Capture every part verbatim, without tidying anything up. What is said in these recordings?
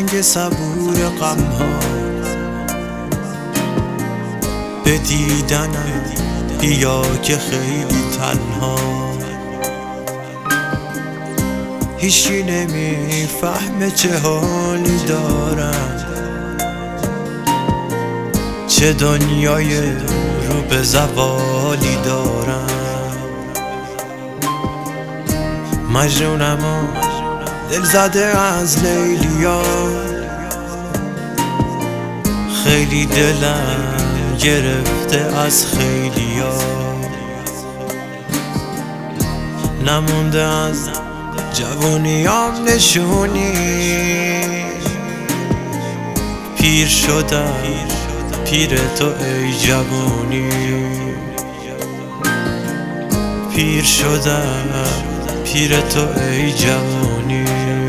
سنگ صبور غم ها به دیدنم بیا که خیلی تنها، هیچی نمیفهمه چه حالی دارم، چه دنیای رو به زوالی دارم. مجنونم و دل زده از لیلیا، خیلی دلم گرفته از خیلیا، نمونده از جوونیام نشونی، پیر شدم پیر تو ای جوونی، پیر شدم پیر تو ای جوونی.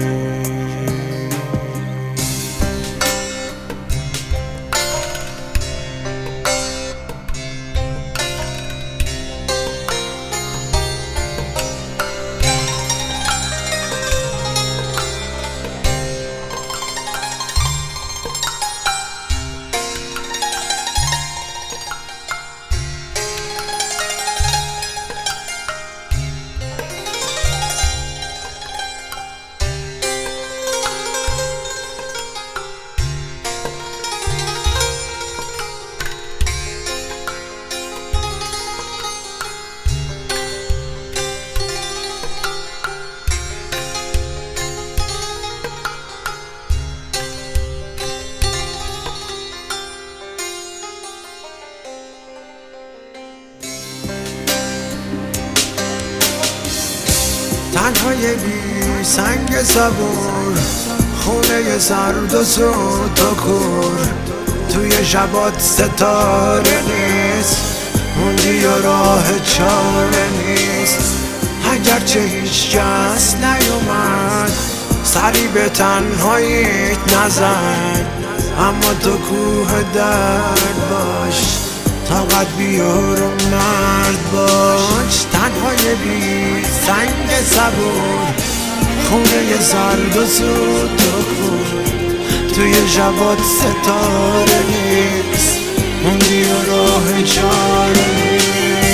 تنهای بی سنگ صبور، خونه سرد و سود و کور، توی شبات ستاره نیست، موندی و راه چاره نیست. اگرچه هیچ کس نیومد سری به تنهاییت نزد، اما تو کوه درد باش، طاقت بیار و مرد باش. تنهای بی سنگ صبور، خونه سرد و سود و کور، توی شبات ستاره نیست، موندی و راه چاره نیست.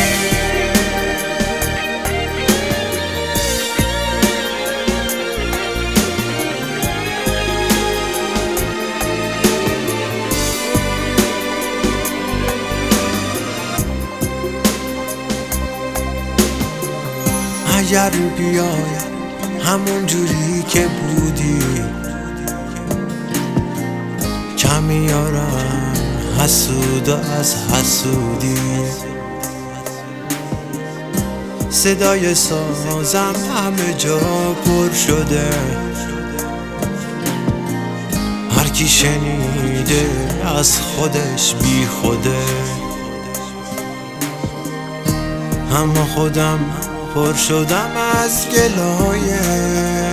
اگر بیای همون جوری که بودی، کمی یارم حسود از حسودی، صدای سازم همه جا پر شده، هر کی شنیده از خودش بی خوده، اما خودم پر شدم از گلایه،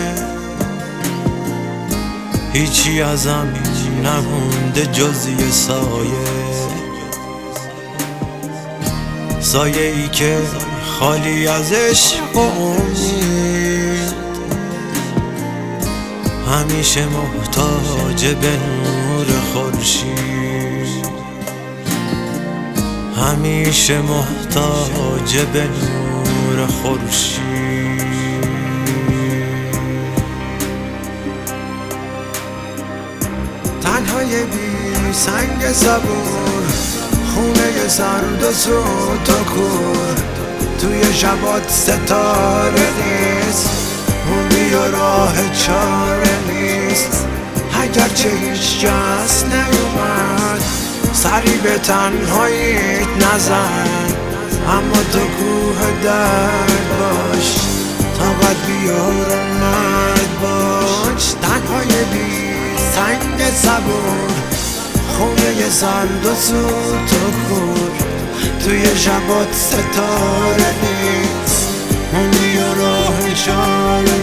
هیچی ازم نمونده جز یه سایه، سایه ای که خالی از عشق و امید، همیشه محتاج به نور خورشید، همیشه محتاج به نور خورشید. تنهای بی سنگ صبور، خونه سرد و سود و کور، توی شبات ستاره نیست، موندی و راه چاره نیست. اگرچه هیچ کس نیومد سری به تنهاییت نزد، اما تو کوه درد باش، طاقت بیار و مرد باش. تنهای بی سنگ صبور، خونه سرد و سود و کور، توی شبات ستاره نیست، موندی و راه چاره